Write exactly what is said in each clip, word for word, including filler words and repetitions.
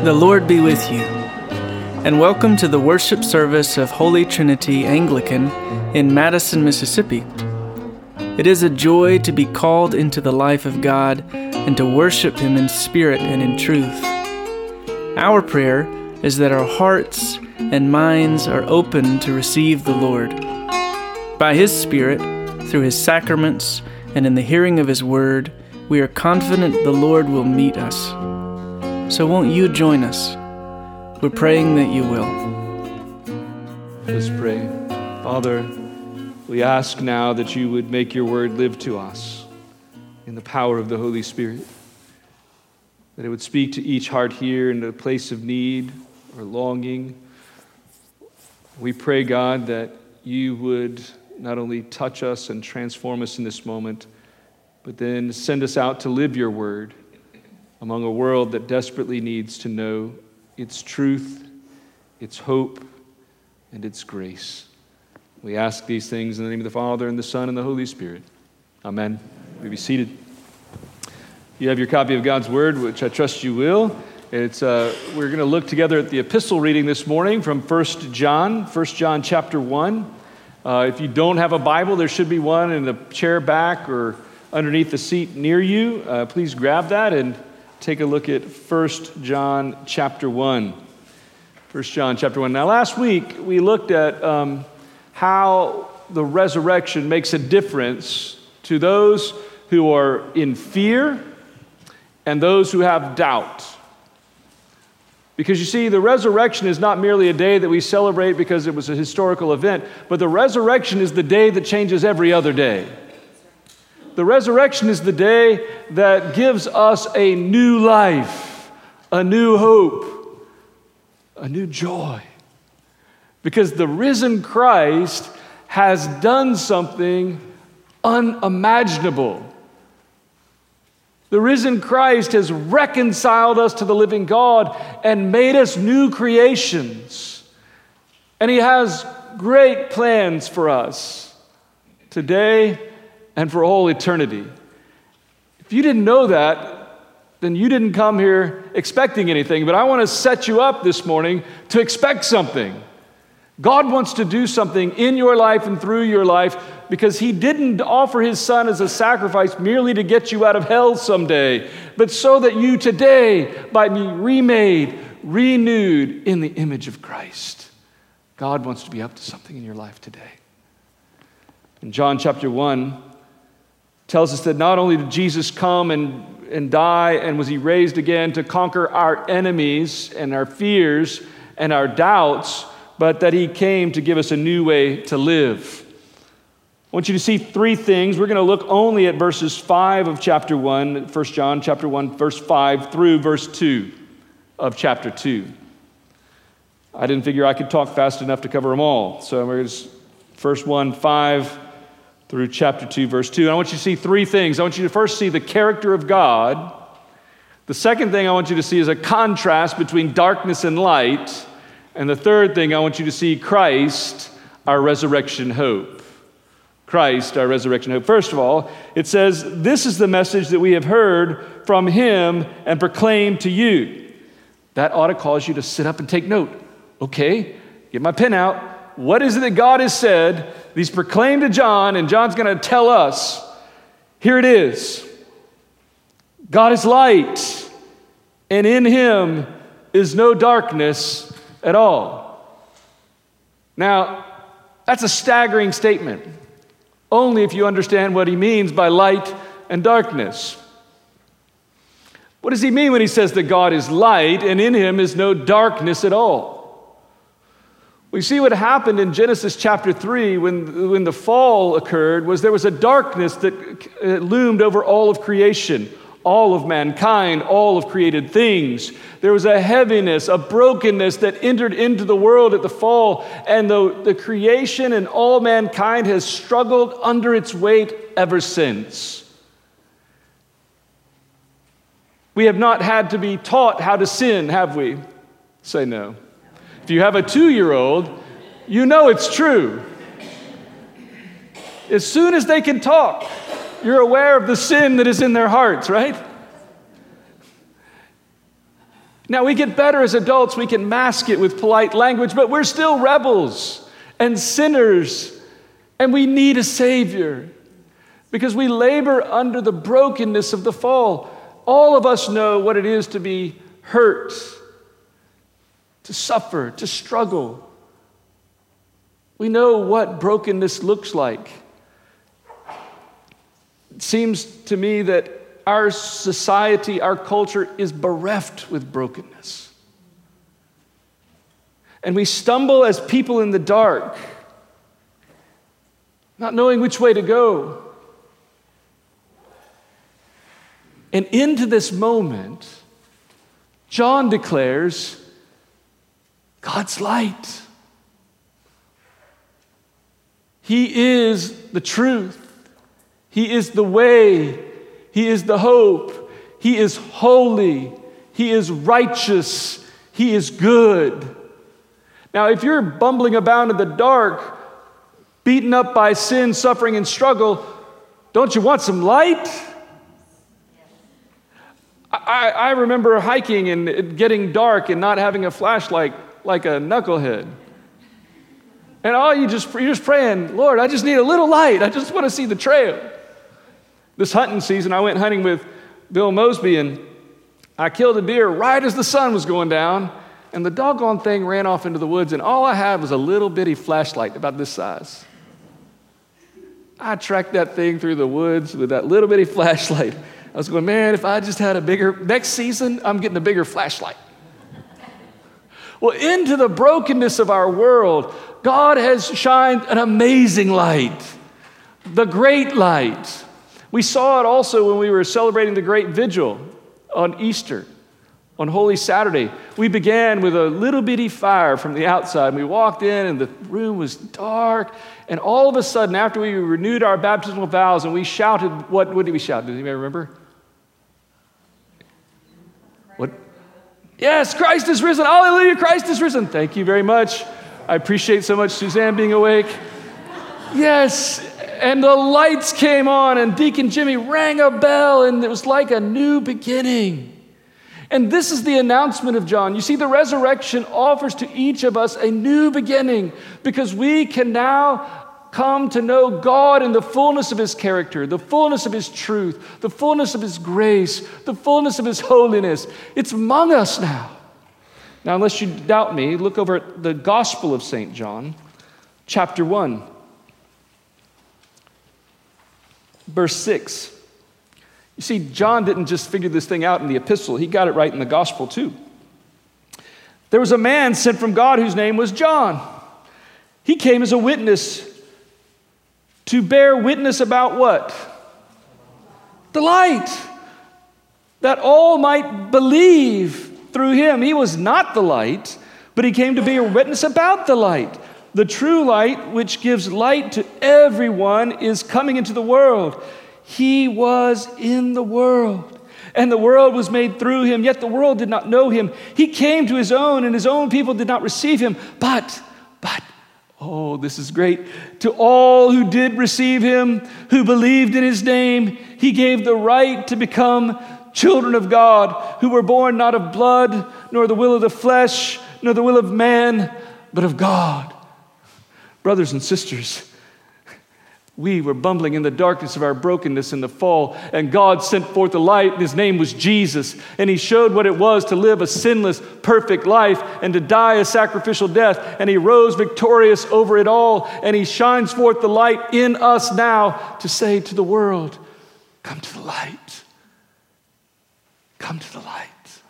The Lord be with you, and welcome to the worship service of Holy Trinity Anglican in Madison, Mississippi. It is a joy to be called into the life of God and to worship Him in spirit and in truth. Our prayer is that our hearts and minds are open to receive the Lord. By His Spirit, through His sacraments, and in the hearing of His word, we are confident the Lord will meet us. So won't you join us? We're praying that you will. Let's pray. Father, we ask now that you would make your word live to us in the power of the Holy Spirit, that it would speak to each heart here in a place of need or longing. We pray, God, that you would not only touch us and transform us in this moment, but then send us out to live your word among a world that desperately needs to know its truth, its hope, and its grace. We ask these things in the name of the Father, and the Son, and the Holy Spirit. Amen. You may be seated. You have your copy of God's Word, which I trust you will. It's uh, we're going to look together at the epistle reading this morning from First John, First John chapter one. Uh, if you don't have a Bible, there should be one in the chair back or underneath the seat near you. Uh, please grab that and take a look at First John chapter one. First John chapter one. Now, last week we looked at um, how the resurrection makes a difference to those who are in fear and those who have doubt. Because you see, the resurrection is not merely a day that we celebrate because it was a historical event, but the resurrection is the day that changes every other day. The resurrection is the day that gives us a new life, a new hope, a new joy. Because the risen Christ has done something unimaginable. The risen Christ has reconciled us to the living God and made us new creations. And He has great plans for us today and for all eternity. If you didn't know that, then you didn't come here expecting anything. But I want to set you up this morning to expect something. God wants to do something in your life and through your life because He didn't offer His Son as a sacrifice merely to get you out of hell someday, but so that you today might be remade, renewed in the image of Christ. God wants to be up to something in your life today. In John chapter one, tells us that not only did Jesus come and, and die and was He raised again to conquer our enemies and our fears and our doubts, but that He came to give us a new way to live. I want you to see three things. We're going to look only at verses five of chapter one, First John chapter one, verse five through verse two of chapter two. I didn't figure I could talk fast enough to cover them all. So we're going to first one, five through chapter two, verse two. And I want you to see three things. I want you to first see the character of God. The second thing I want you to see is a contrast between darkness and light. And the third thing I want you to see, Christ, our resurrection hope. Christ, our resurrection hope. First of all, it says, this is the message that we have heard from Him and proclaimed to you. That ought to cause you to sit up and take note. Okay, get my pen out. What is it that God has said that He's proclaimed to John, and John's going to tell us? Here it is. God is light, and in Him is no darkness at all. Now, that's a staggering statement, only if you understand what He means by light and darkness. What does He mean when He says that God is light, and in Him is no darkness at all? We see what happened in Genesis chapter three when, when the fall occurred was there was a darkness that loomed over all of creation, all of mankind, all of created things. There was a heaviness, a brokenness that entered into the world at the fall, and the, the creation and all mankind has struggled under its weight ever since. We have not had to be taught how to sin, have we? Say no. If you have a two-year-old, you know it's true. As soon as they can talk, you're aware of the sin that is in their hearts, right? Now, we get better as adults. We can mask it with polite language, but we're still rebels and sinners, and we need a Savior because we labor under the brokenness of the fall. All of us know what it is to be hurt, to suffer, to struggle. We know what brokenness looks like. It seems to me that our society, our culture is bereft with brokenness. And we stumble as people in the dark, not knowing which way to go. And into this moment, John declares God's light. He is the truth. He is the way. He is the hope. He is holy. He is righteous. He is good. Now, if you're bumbling about in the dark, beaten up by sin, suffering, and struggle, don't you want some light? I, I remember hiking and it getting dark and not having a flashlight like a knucklehead. And all you just, you're just praying, Lord, I just need a little light. I just want to see the trail. This hunting season, I went hunting with Bill Mosby, and I killed a deer right as the sun was going down, and the doggone thing ran off into the woods, and all I had was a little bitty flashlight about this size. I tracked that thing through the woods with that little bitty flashlight. I was going, man, if I just had a bigger, next season, I'm getting a bigger flashlight. Well, into the brokenness of our world, God has shined an amazing light, the great light. We saw it also when we were celebrating the great vigil on Easter, on Holy Saturday. We began with a little bitty fire from the outside. We walked in and the room was dark. And all of a sudden, after we renewed our baptismal vows and we shouted, what, what did we shout? Does anybody remember? What? Yes, Christ is risen. Hallelujah, Christ is risen. Thank you very much. I appreciate so much Suzanne being awake. Yes, and the lights came on and Deacon Jimmy rang a bell and it was like a new beginning. And this is the announcement of John. You see, the resurrection offers to each of us a new beginning because we can now come to know God in the fullness of His character, the fullness of His truth, the fullness of His grace, the fullness of His holiness. It's among us now. Now, unless you doubt me, look over at the Gospel of Saint John, chapter one, verse six. You see, John didn't just figure this thing out in the epistle. He got it right in the gospel too. There was a man sent from God whose name was John. He came as a witness to bear witness about what? The light. That all might believe through him. He was not the light, but he came to be a witness about the light. The true light, which gives light to everyone, is coming into the world. He was in the world, and the world was made through him, yet the world did not know him. He came to his own, and his own people did not receive him. But, but, oh, this is great. To all who did receive him, who believed in his name, he gave the right to become children of God, who were born not of blood, nor the will of the flesh, nor the will of man, but of God. Brothers and sisters, we were bumbling in the darkness of our brokenness in the fall, and God sent forth the light, and his name was Jesus. And he showed what it was to live a sinless, perfect life and to die a sacrificial death. And he rose victorious over it all, and he shines forth the light in us now to say to the world, come to the light. Come to the light.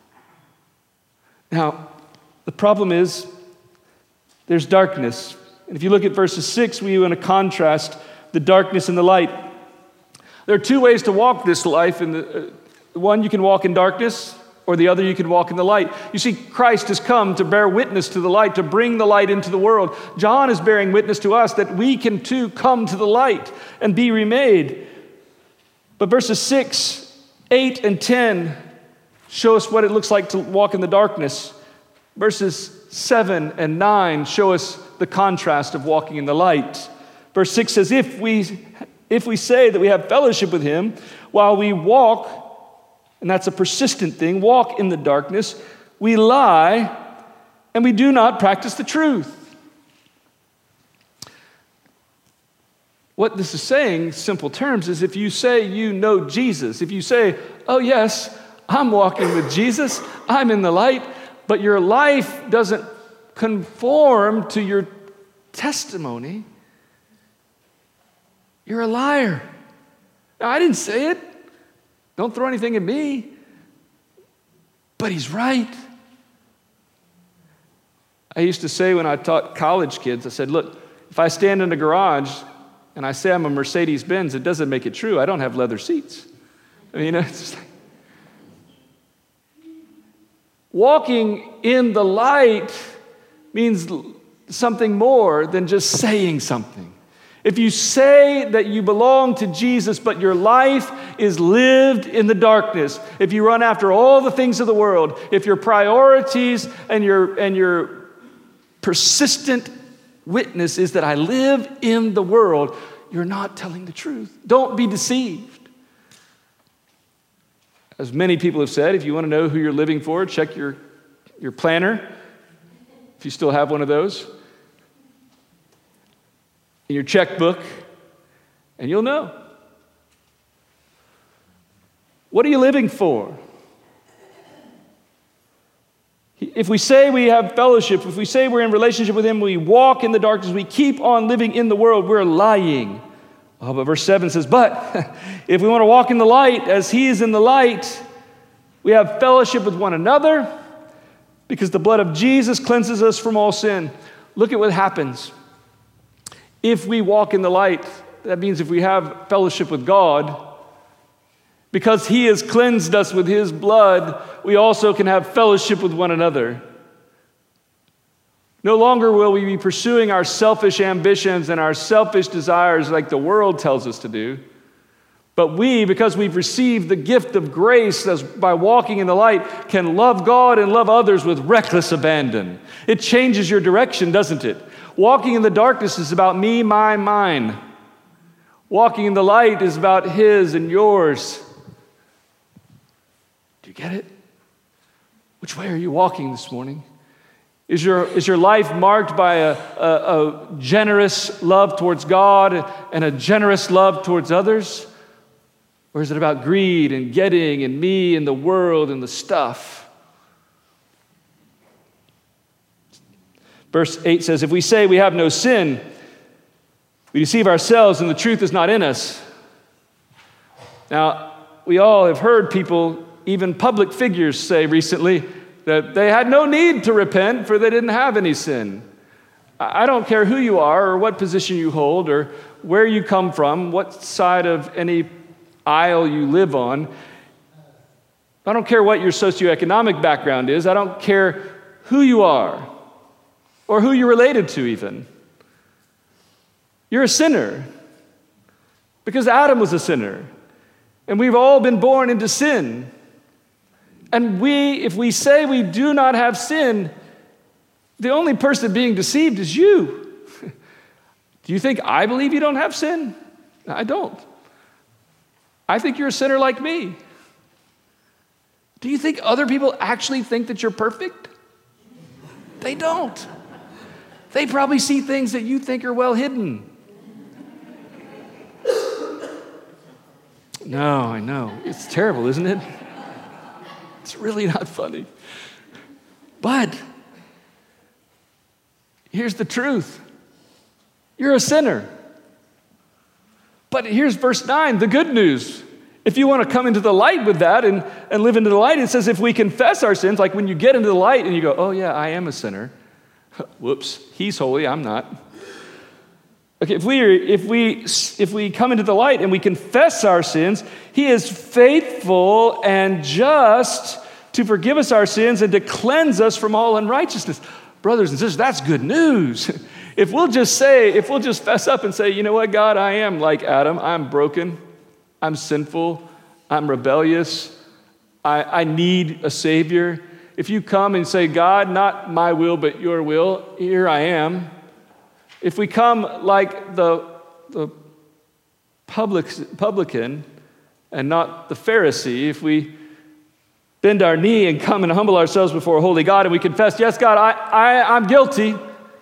Now, the problem is there's darkness. And if you look at verses six, we want to contrast the darkness and the light. There are two ways to walk this life. And the, uh, one, you can walk in darkness, or the other, you can walk in the light. You see, Christ has come to bear witness to the light, to bring the light into the world. John is bearing witness to us that we can too come to the light and be remade. But verses six, eight, and ten show us what it looks like to walk in the darkness. Verses seven and nine show us the contrast of walking in the light. Verse six says, if we, if we say that we have fellowship with him while we walk, and that's a persistent thing, walk in the darkness, we lie, and we do not practice the truth. What this is saying, simple terms, is if you say you know Jesus, if you say, oh yes, I'm walking with Jesus, I'm in the light, but your life doesn't conform to your testimony, you're a liar. Now, I didn't say it. Don't throw anything at me. But he's right. I used to say when I taught college kids, I said, look, if I stand in a garage and I say I'm a Mercedes-Benz, it doesn't make it true. I don't have leather seats. I mean, you know, it's just like, walking in the light means something more than just saying something. If you say that you belong to Jesus, but your life is lived in the darkness, if you run after all the things of the world, if your priorities and your, and your persistent witness is that I live in the world, you're not telling the truth. Don't be deceived. As many people have said, if you want to know who you're living for, check your, your planner, if you still have one of those, in your checkbook, and you'll know. What are you living for? If we say we have fellowship, if we say we're in relationship with Him, we walk in the darkness, we keep on living in the world, we're lying. Oh, but verse seven says, but if we want to walk in the light as He is in the light, we have fellowship with one another because the blood of Jesus cleanses us from all sin. Look at what happens. If we walk in the light, that means if we have fellowship with God, because He has cleansed us with His blood, we also can have fellowship with one another. No longer will we be pursuing our selfish ambitions and our selfish desires like the world tells us to do. But we, because we've received the gift of grace as by walking in the light, can love God and love others with reckless abandon. It changes your direction, doesn't it? Walking in the darkness is about me, mine, mine. Walking in the light is about His and yours. Do you get it? Which way are you walking this morning? Is your, is your life marked by a, a, a generous love towards God and a generous love towards others? Or is it about greed and getting and me and the world and the stuff? Verse eight says, if we say we have no sin, we deceive ourselves and the truth is not in us. Now, we all have heard people, even public figures, say recently that they had no need to repent for they didn't have any sin. I don't care who you are or what position you hold or where you come from, what side of any aisle you live on. I don't care what your socioeconomic background is. I don't care who you are or who you're related to even. You're a sinner because Adam was a sinner, and we've all been born into sin. And we, if we say we do not have sin, the only person being deceived is you. Do you think I believe you don't have sin? I don't. I think you're a sinner like me. Do you think other people actually think that you're perfect? They don't. They probably see things that you think are well hidden. No, I know. It's terrible, isn't it? It's really not funny. But here's the truth. You're a sinner. But here's verse nine, the good news. If you want to come into the light with that and, and live into the light, it says if we confess our sins, like when you get into the light and you go, oh yeah, I am a sinner. Whoops, He's holy, I'm not. Okay, if we are, if we if we come into the light and we confess our sins, He is faithful and just to forgive us our sins and to cleanse us from all unrighteousness. Brothers and sisters, that's good news. If we'll just say, if we'll just fess up and say, you know what, God, I am like Adam. I'm broken. I'm sinful. I'm rebellious. I, I need a Savior. If you come and say, God, not my will, but your will, here I am. If we come like the, the public, publican and not the Pharisee, if we bend our knee and come and humble ourselves before a holy God, and we confess, yes, God, I, I, I'm guilty.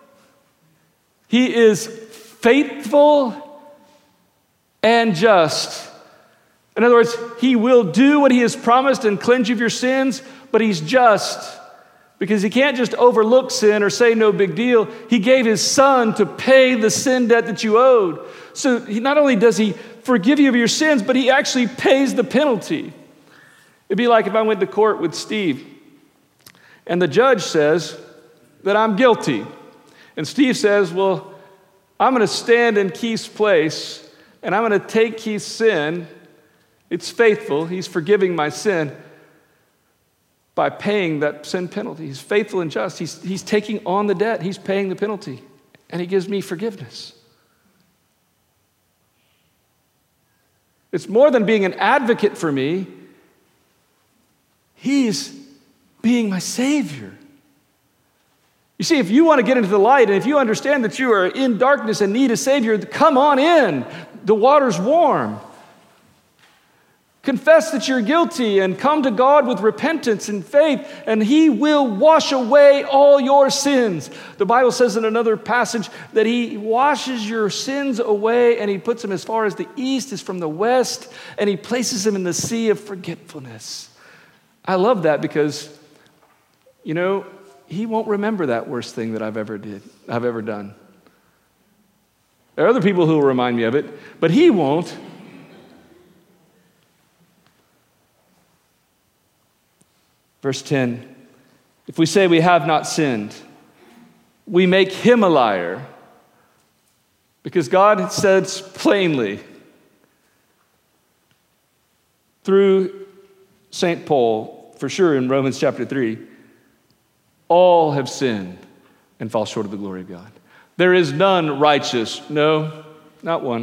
He is faithful and just. In other words, he will do what he has promised and cleanse you of your sins, but he's just. Because he can't just overlook sin or say no big deal. He gave his son to pay the sin debt that you owed. So he, not only does he forgive you of your sins, but he actually pays the penalty. It'd be like if I went to court with Steve and the judge says that I'm guilty. And Steve says, well, I'm going to stand in Keith's place and I'm going to take Keith's sin. It's faithful. He's forgiving my sin by paying that sin penalty. He's faithful and just. He's, he's taking on the debt. He's paying the penalty. And he gives me forgiveness. It's more than being an advocate for me. He's being my Savior. You see, if you want to get into the light and if you understand that you are in darkness and need a Savior, come on in. The water's warm. Confess that you're guilty and come to God with repentance and faith, and he will wash away all your sins. The Bible says in another passage that he washes your sins away and he puts them as far as the east is from the west, and he places them in the sea of forgetfulness. I love that because, you know, he won't remember that worst thing that I've ever did, I've ever done. There are other people who will remind me of it, but he won't. Verse ten, if we say we have not sinned, we make him a liar, because God says plainly through Saint Paul, for sure in Romans chapter three, all have sinned and fall short of the glory of God. There is none righteous, no, not one.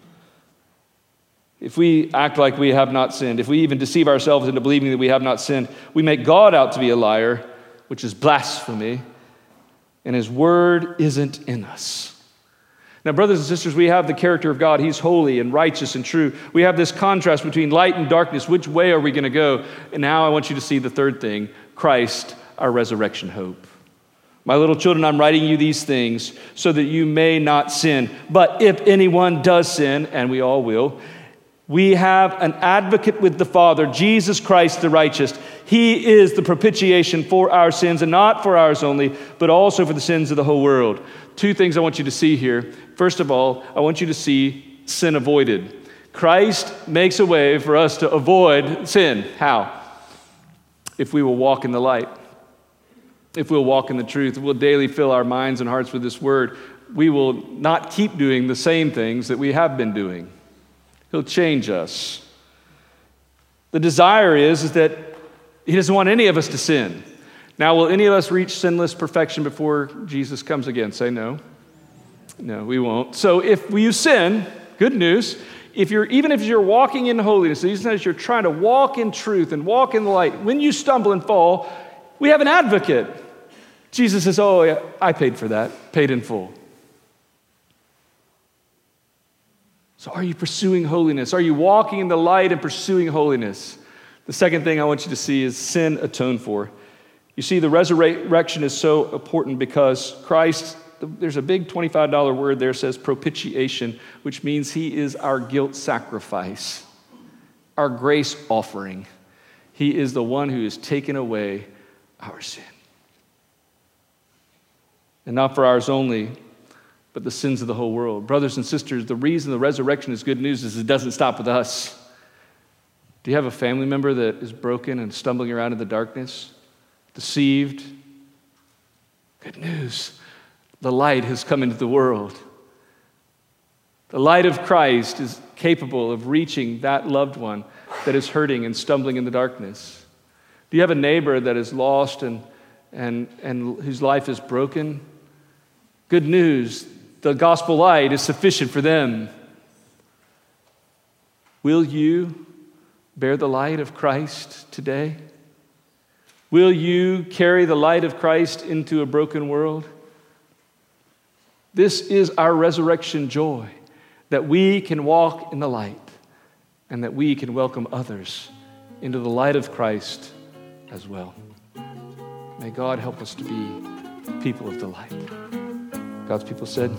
If we act like we have not sinned, if we even deceive ourselves into believing that we have not sinned, we make God out to be a liar, which is blasphemy, and his word isn't in us. Now, brothers and sisters, we have the character of God. He's holy and righteous and true. We have this contrast between light and darkness. Which way are we going to go? And now I want you to see the third thing, Christ, our resurrection hope. My little children, I'm writing you these things so that you may not sin. But if anyone does sin, and we all will, we have an advocate with the Father, Jesus Christ the righteous. He is the propitiation for our sins, and not for ours only, but also for the sins of the whole world. Two things I want you to see here. First of all, I want you to see sin avoided. Christ makes a way for us to avoid sin. How? If we will walk in the light. If we'll walk in the truth, we'll daily fill our minds and hearts with this word. We will not keep doing the same things that we have been doing. He'll change us. The desire is, is that he doesn't want any of us to sin. Now, will any of us reach sinless perfection before Jesus comes again? Say no. No, we won't. So if you sin, good news, if you're even if you're walking in holiness, even as you're trying to walk in truth and walk in the light, when you stumble and fall, we have an advocate. Jesus says, oh, yeah, I paid for that, paid in full. So are you pursuing holiness? Are you walking in the light and pursuing holiness? The second thing I want you to see is sin atoned for. You see, the resurrection is so important because Christ, there's a big twenty-five dollar word there, says propitiation, which means he is our guilt sacrifice, our grace offering. He is the one who has taken away our sin. And not for ours only, but the sins of the whole world. Brothers and sisters, the reason the resurrection is good news is it doesn't stop with us. Do you have a family member that is broken and stumbling around in the darkness, deceived? Good news. The light has come into the world. The light of Christ is capable of reaching that loved one that is hurting and stumbling in the darkness. Do you have a neighbor that is lost and, and, and whose life is broken? Good news. The gospel light is sufficient for them. Will you bear the light of Christ today? Will you carry the light of Christ into a broken world? This is our resurrection joy, that we can walk in the light and that we can welcome others into the light of Christ as well. May God help us to be people of the light. God's people said,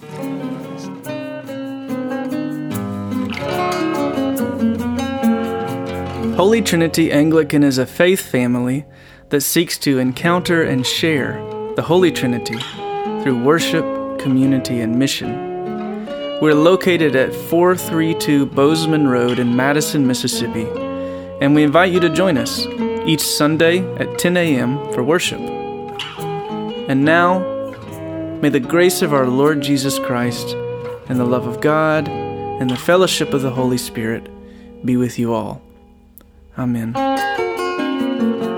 Holy Trinity Anglican is a faith family that seeks to encounter and share the Holy Trinity through worship, community, and mission. We're located at four thirty-two Bozeman Road in Madison, Mississippi, and we invite you to join us each Sunday at ten a.m. for worship. And now, may the grace of our Lord Jesus Christ and the love of God and the fellowship of the Holy Spirit be with you all. Amen.